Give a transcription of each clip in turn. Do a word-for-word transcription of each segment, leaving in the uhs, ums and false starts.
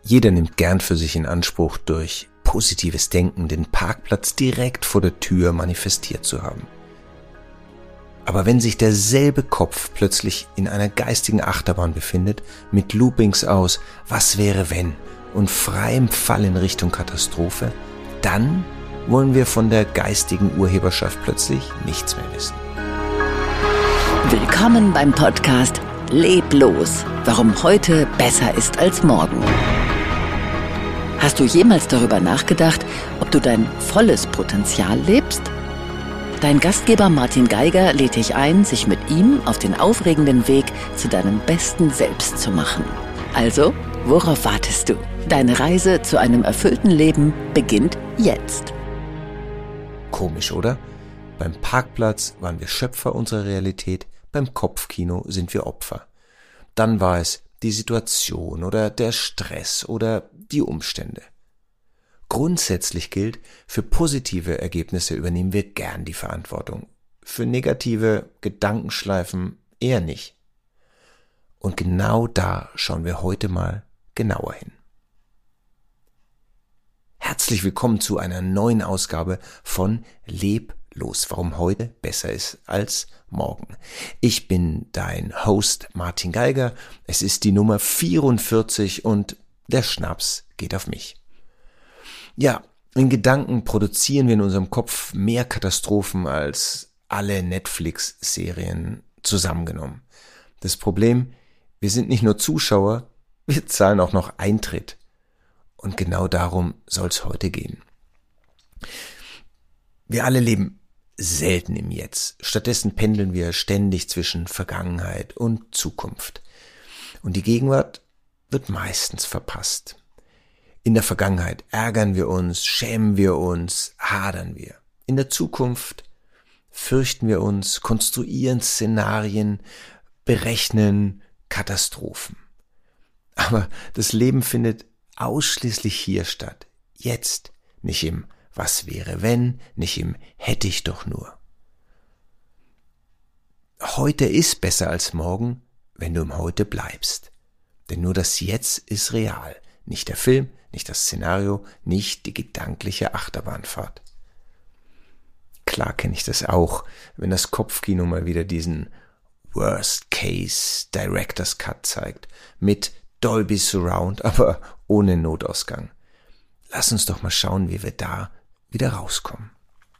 Jeder nimmt gern für sich in Anspruch, durch positives Denken den Parkplatz direkt vor der Tür manifestiert zu haben. Aber wenn sich derselbe Kopf plötzlich in einer geistigen Achterbahn befindet, mit Loopings aus „Was wäre wenn?" und freiem Fall in Richtung Katastrophe, dann wollen wir von der geistigen Urheberschaft plötzlich nichts mehr wissen. Willkommen beim Podcast Leb los, warum heute besser ist als morgen. Hast du jemals darüber nachgedacht, ob du dein volles Potenzial lebst? Dein Gastgeber Martin Geiger lädt dich ein, sich mit ihm auf den aufregenden Weg zu deinem besten Selbst zu machen. Also, worauf wartest du? Deine Reise zu einem erfüllten Leben beginnt jetzt. Komisch, oder? Beim Parkplatz waren wir Schöpfer unserer Realität, beim Kopfkino sind wir Opfer. Dann war es die Situation oder der Stress oder die Umstände. Grundsätzlich gilt, für positive Ergebnisse übernehmen wir gern die Verantwortung, für negative Gedankenschleifen eher nicht. Und genau da schauen wir heute mal genauer hin. Herzlich willkommen zu einer neuen Ausgabe von Leb los, warum heute besser ist als morgen. Ich bin dein Host Martin Geiger, es ist die Nummer vierundvierzig und der Schnaps geht auf mich. Ja, in Gedanken produzieren wir in unserem Kopf mehr Katastrophen als alle Netflix-Serien zusammengenommen. Das Problem, wir sind nicht nur Zuschauer, wir zahlen auch noch Eintritt. Und genau darum soll es heute gehen. Wir alle leben selten im Jetzt. Stattdessen pendeln wir ständig zwischen Vergangenheit und Zukunft. Und die Gegenwart wird meistens verpasst. In der Vergangenheit ärgern wir uns, schämen wir uns, hadern wir. In der Zukunft fürchten wir uns, konstruieren Szenarien, berechnen Katastrophen. Aber das Leben findet ausschließlich hier statt. Jetzt, nicht im Was wäre wenn, nicht im Hätte ich doch nur. Heute ist besser als morgen, wenn du im Heute bleibst. Denn nur das Jetzt ist real. Nicht der Film, nicht das Szenario, nicht die gedankliche Achterbahnfahrt. Klar kenne ich das auch, wenn das Kopfkino mal wieder diesen Worst Case Director's Cut zeigt, mit Dolby Surround, aber ohne Notausgang. Lass uns doch mal schauen, wie wir da wieder rauskommen.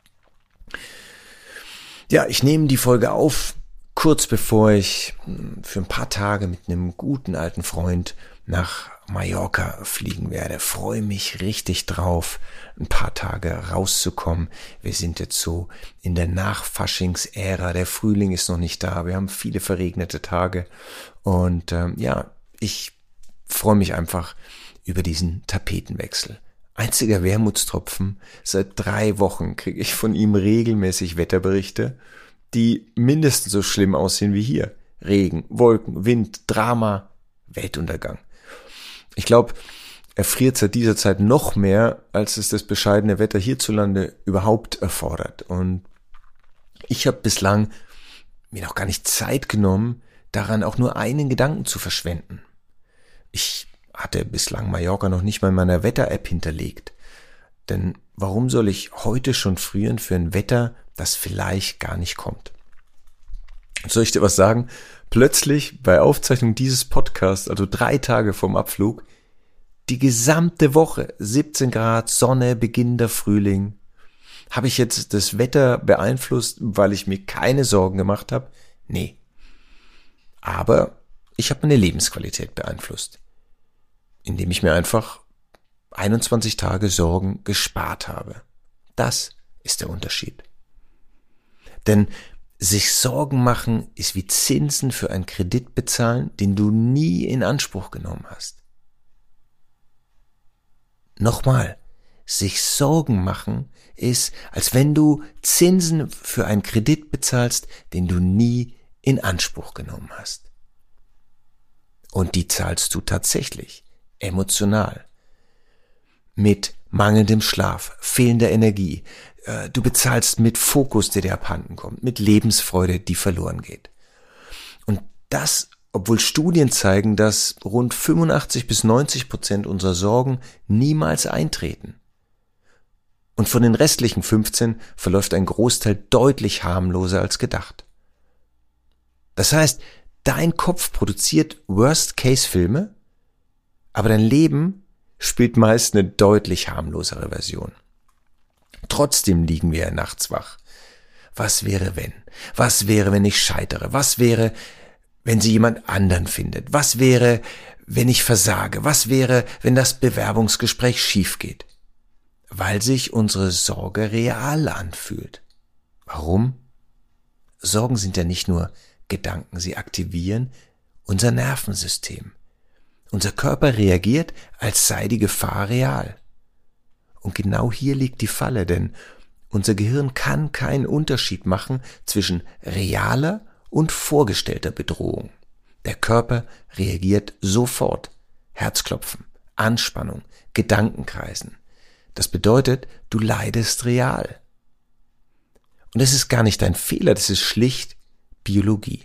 Ja, ich nehme die Folge auf, kurz bevor ich für ein paar Tage mit einem guten alten Freund nach Mallorca fliegen werde. Freue mich richtig drauf, ein paar Tage rauszukommen. Wir sind jetzt so in der Nachfaschingsära. Der Frühling ist noch nicht da. Wir haben viele verregnete Tage. Und ähm, ja, ich freue mich einfach über diesen Tapetenwechsel. Einziger Wermutstropfen, seit drei Wochen kriege ich von ihm regelmäßig Wetterberichte, die mindestens so schlimm aussehen wie hier. Regen, Wolken, Wind, Drama, Weltuntergang. Ich glaube, er friert seit dieser Zeit noch mehr, als es das bescheidene Wetter hierzulande überhaupt erfordert. Und ich habe bislang mir noch gar nicht Zeit genommen, daran auch nur einen Gedanken zu verschwenden. Ich hatte bislang Mallorca noch nicht mal in meiner Wetter-App hinterlegt. Denn warum soll ich heute schon frieren für ein Wetter, das vielleicht gar nicht kommt? Soll ich dir was sagen? Plötzlich bei Aufzeichnung dieses Podcasts, also drei Tage vorm Abflug, die gesamte Woche, siebzehn Grad, Sonne, beginnender Frühling. Habe ich jetzt das Wetter beeinflusst, weil ich mir keine Sorgen gemacht habe? Nee. Aber ich habe meine Lebensqualität beeinflusst, indem ich mir einfach einundzwanzig Tage Sorgen gespart habe. Das ist der Unterschied. Denn sich Sorgen machen ist wie Zinsen für einen Kredit bezahlen, den du nie in Anspruch genommen hast. Nochmal, sich Sorgen machen ist, als wenn du Zinsen für einen Kredit bezahlst, den du nie in Anspruch genommen hast. Und die zahlst du tatsächlich, emotional. Mit mangelndem Schlaf, fehlender Energie. Du bezahlst mit Fokus, der dir abhanden kommt, mit Lebensfreude, die verloren geht. Und das obwohl Studien zeigen, dass rund fünfundachtzig bis neunzig Prozent unserer Sorgen niemals eintreten. Und von den restlichen fünfzehn verläuft ein Großteil deutlich harmloser als gedacht. Das heißt, dein Kopf produziert Worst-Case-Filme, aber dein Leben spielt meist eine deutlich harmlosere Version. Trotzdem liegen wir nachts wach. Was wäre, wenn? Was wäre, wenn ich scheitere? Was wäre, wenn sie jemand anderen findet? Was wäre, wenn ich versage? Was wäre, wenn das Bewerbungsgespräch schief geht? Weil sich unsere Sorge real anfühlt. Warum? Sorgen sind ja nicht nur Gedanken, sie aktivieren unser Nervensystem. Unser Körper reagiert, als sei die Gefahr real. Und genau hier liegt die Falle, denn unser Gehirn kann keinen Unterschied machen zwischen realer und vorgestellter Bedrohung. Der Körper reagiert sofort. Herzklopfen, Anspannung, Gedankenkreisen. Das bedeutet, du leidest real. Und das ist gar nicht dein Fehler, das ist schlicht Biologie.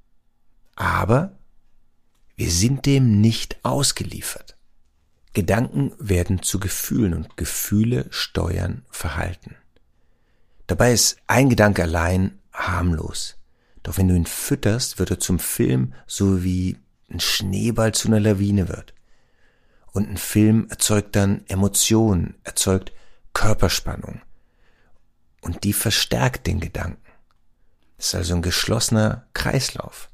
Aber wir sind dem nicht ausgeliefert. Gedanken werden zu Gefühlen und Gefühle steuern Verhalten. Dabei ist ein Gedanke allein harmlos. Doch wenn du ihn fütterst, wird er zum Film, so wie ein Schneeball zu einer Lawine wird. Und ein Film erzeugt dann Emotionen, erzeugt Körperspannung. Und die verstärkt den Gedanken. Das ist also ein geschlossener Kreislauf.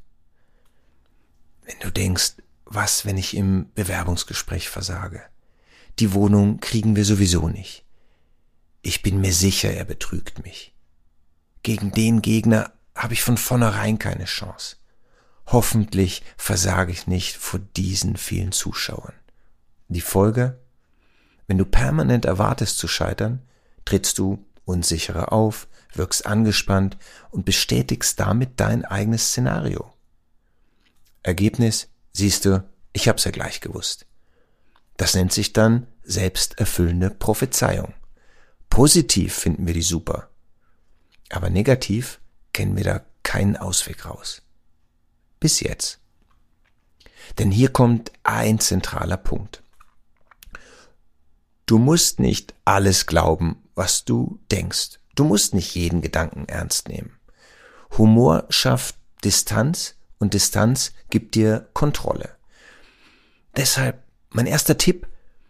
Wenn du denkst, was, wenn ich im Bewerbungsgespräch versage? Die Wohnung kriegen wir sowieso nicht. Ich bin mir sicher, er betrügt mich. Gegen den Gegner habe ich von vornherein keine Chance. Hoffentlich versage ich nicht vor diesen vielen Zuschauern. Die Folge? Wenn du permanent erwartest zu scheitern, trittst du unsicherer auf, wirkst angespannt und bestätigst damit dein eigenes Szenario. Ergebnis? Siehst du, ich hab's ja gleich gewusst. Das nennt sich dann selbsterfüllende Prophezeiung. Positiv finden wir die super, aber negativ kennen wir da keinen Ausweg raus. Bis jetzt. Denn hier kommt ein zentraler Punkt. Du musst nicht alles glauben, was du denkst. Du musst nicht jeden Gedanken ernst nehmen. Humor schafft Distanz und Distanz gibt dir Kontrolle. Deshalb mein erster Tipp: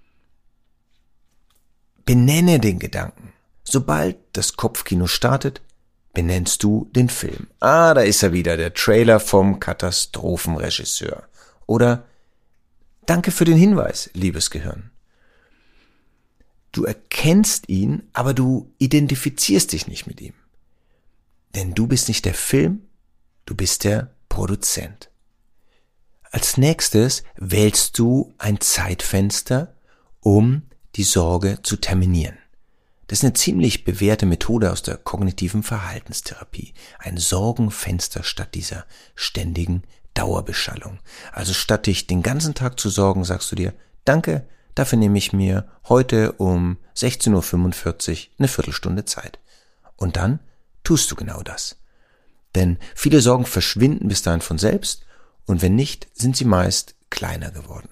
Benenne den Gedanken. Sobald das Kopfkino startet, benennst du den Film. Ah, da ist er wieder, der Trailer vom Katastrophenregisseur. Oder: Danke für den Hinweis, liebes Gehirn. Du erkennst ihn, aber du identifizierst dich nicht mit ihm. Denn du bist nicht der Film, du bist der Produzent. Als nächstes wählst du ein Zeitfenster, um die Sorge zu terminieren. Das ist eine ziemlich bewährte Methode aus der kognitiven Verhaltenstherapie. Ein Sorgenfenster statt dieser ständigen Dauerbeschallung. Also statt dich den ganzen Tag zu sorgen, sagst du dir: Danke, dafür nehme ich mir heute um sechzehn Uhr fünfundvierzig eine Viertelstunde Zeit. Und dann tust du genau das. Denn viele Sorgen verschwinden bis dahin von selbst, und wenn nicht, sind sie meist kleiner geworden.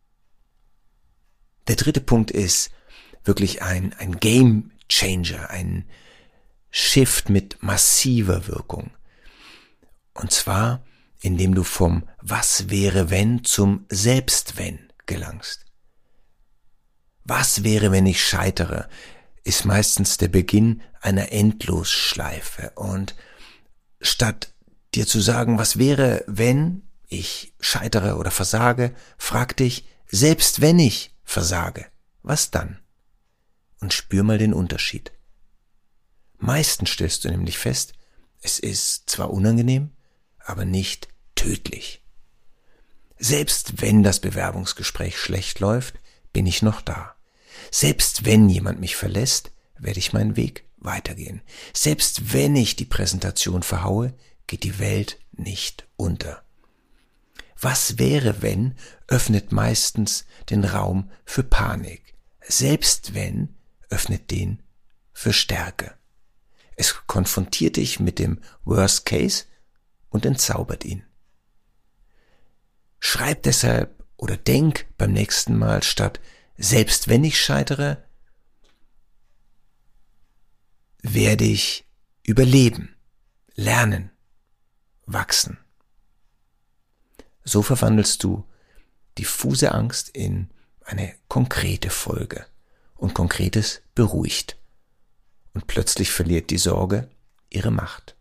Der dritte Punkt ist wirklich ein, ein Game Changer, ein Shift mit massiver Wirkung. Und zwar, indem du vom Was wäre wenn zum Selbst wenn gelangst. Was wäre, wenn ich scheitere, ist meistens der Beginn einer Endlosschleife. Und statt dir zu sagen, was wäre, wenn ich scheitere oder versage, frag dich: Selbst wenn ich versage, was dann? Und spür mal den Unterschied. Meistens stellst du nämlich fest, es ist zwar unangenehm, aber nicht tödlich. Selbst wenn das Bewerbungsgespräch schlecht läuft, bin ich noch da. Selbst wenn jemand mich verlässt, werde ich meinen Weg weitergehen. Selbst wenn ich die Präsentation verhaue, geht die Welt nicht unter. Was wäre, wenn öffnet meistens den Raum für Panik. Selbst wenn öffnet den für Stärke. Es konfrontiert dich mit dem Worst Case und entzaubert ihn. Schreib deshalb oder denk beim nächsten Mal statt selbst wenn ich scheitere, werde ich überleben, lernen, wachsen. So verwandelst du diffuse Angst in eine konkrete Folge und Konkretes beruhigt. Und plötzlich verliert die Sorge ihre Macht.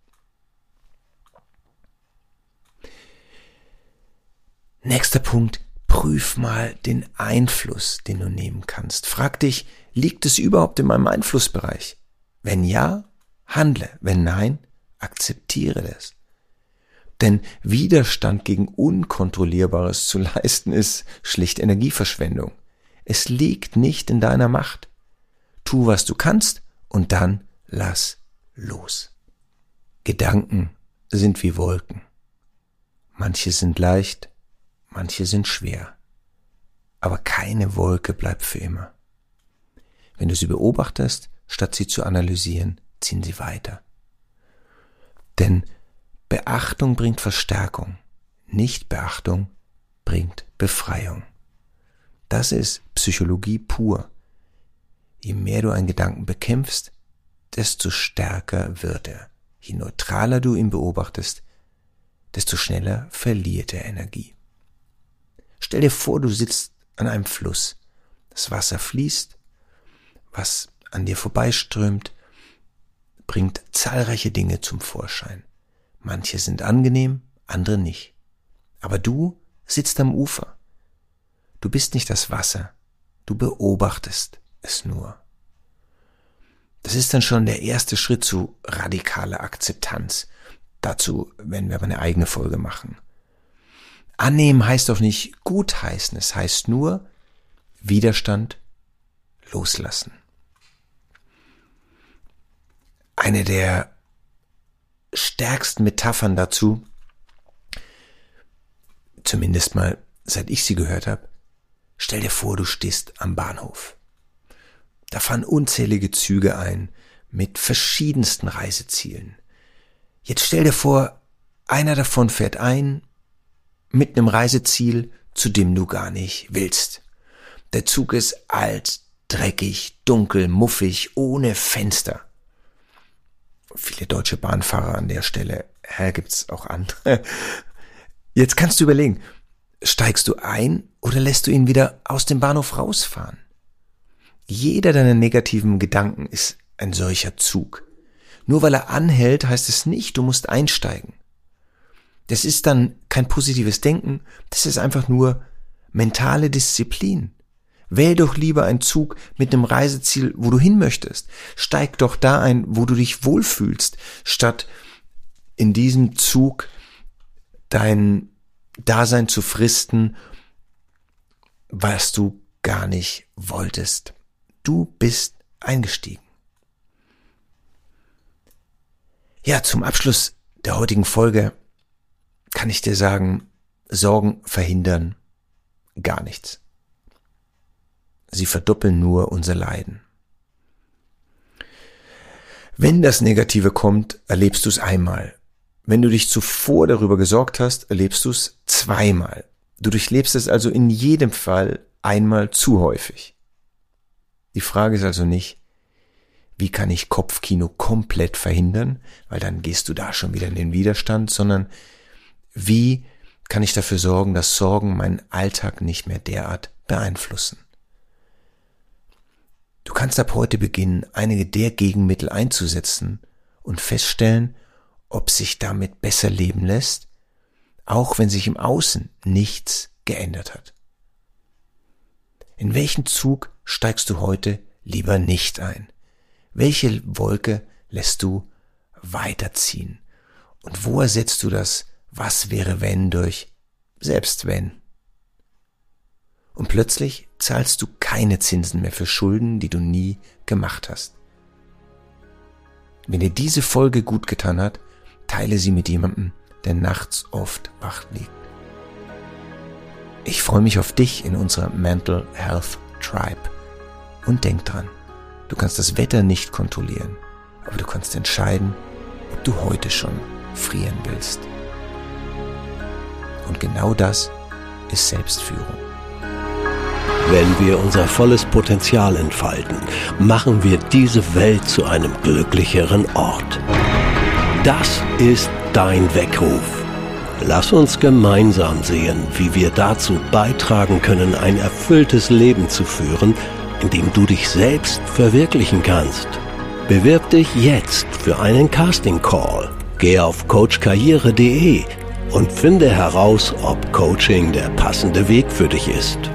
Nächster Punkt, prüf mal den Einfluss, den du nehmen kannst. Frag dich, liegt es überhaupt in meinem Einflussbereich? Wenn ja, handle. Wenn nein, akzeptiere das. Denn Widerstand gegen Unkontrollierbares zu leisten ist schlicht Energieverschwendung. Es liegt nicht in deiner Macht. Tu, was du kannst und dann lass los. Gedanken sind wie Wolken. Manche sind leicht, manche sind schwer. Aber keine Wolke bleibt für immer. Wenn du sie beobachtest, statt sie zu analysieren, ziehen sie weiter. Denn Beachtung bringt Verstärkung, Nichtbeachtung bringt Befreiung. Das ist Psychologie pur. Je mehr du einen Gedanken bekämpfst, desto stärker wird er. Je neutraler du ihn beobachtest, desto schneller verliert er Energie. Stell dir vor, du sitzt an einem Fluss. Das Wasser fließt, was an dir vorbeiströmt, bringt zahlreiche Dinge zum Vorschein. Manche sind angenehm, andere nicht. Aber du sitzt am Ufer. Du bist nicht das Wasser, du beobachtest es nur. Das ist dann schon der erste Schritt zu radikaler Akzeptanz. Dazu werden wir aber eine eigene Folge machen. Annehmen heißt doch nicht gutheißen, es heißt nur Widerstand loslassen. Eine der stärksten Metaphern dazu, zumindest mal seit ich sie gehört habe, stell dir vor, du stehst am Bahnhof. Da fahren unzählige Züge ein mit verschiedensten Reisezielen. Jetzt stell dir vor, einer davon fährt ein mit einem Reiseziel, zu dem du gar nicht willst. Der Zug ist alt, dreckig, dunkel, muffig, ohne Fenster. Viele deutsche Bahnfahrer an der Stelle, ja, gibt's auch andere. Jetzt kannst du überlegen, steigst du ein oder lässt du ihn wieder aus dem Bahnhof rausfahren? Jeder deiner negativen Gedanken ist ein solcher Zug. Nur weil er anhält, heißt es nicht, du musst einsteigen. Das ist dann kein positives Denken, das ist einfach nur mentale Disziplin. Wähl doch lieber einen Zug mit einem Reiseziel, wo du hin möchtest. Steig doch da ein, wo du dich wohlfühlst, statt in diesem Zug dein Dasein zu fristen, was du gar nicht wolltest. Du bist eingestiegen. Ja, zum Abschluss der heutigen Folge kann ich dir sagen, Sorgen verhindern gar nichts. Sie verdoppeln nur unser Leiden. Wenn das Negative kommt, erlebst du es einmal. Wenn du dich zuvor darüber gesorgt hast, erlebst du es zweimal. Du durchlebst es also in jedem Fall einmal zu häufig. Die Frage ist also nicht, wie kann ich Kopfkino komplett verhindern, weil dann gehst du da schon wieder in den Widerstand, sondern wie kann ich dafür sorgen, dass Sorgen meinen Alltag nicht mehr derart beeinflussen? Du kannst ab heute beginnen, einige der Gegenmittel einzusetzen und feststellen, ob sich damit besser leben lässt, auch wenn sich im Außen nichts geändert hat. In welchen Zug steigst du heute lieber nicht ein? Welche Wolke lässt du weiterziehen? Und wo ersetzt du das Was wäre wenn durch Selbst wenn? Und plötzlich zahlst du keine Zinsen mehr für Schulden, die du nie gemacht hast. Wenn dir diese Folge gut getan hat, teile sie mit jemandem, der nachts oft wach liegt. Ich freue mich auf dich in unserer Mental Health Tribe. Und denk dran, du kannst das Wetter nicht kontrollieren, aber du kannst entscheiden, ob du heute schon frieren willst. Und genau das ist Selbstführung. Wenn wir unser volles Potenzial entfalten, machen wir diese Welt zu einem glücklicheren Ort. Das ist dein Weckruf. Lass uns gemeinsam sehen, wie wir dazu beitragen können, ein erfülltes Leben zu führen, in dem du dich selbst verwirklichen kannst. Bewirb dich jetzt für einen Casting-Call. Geh auf coach karriere punkt de und finde heraus, ob Coaching der passende Weg für dich ist.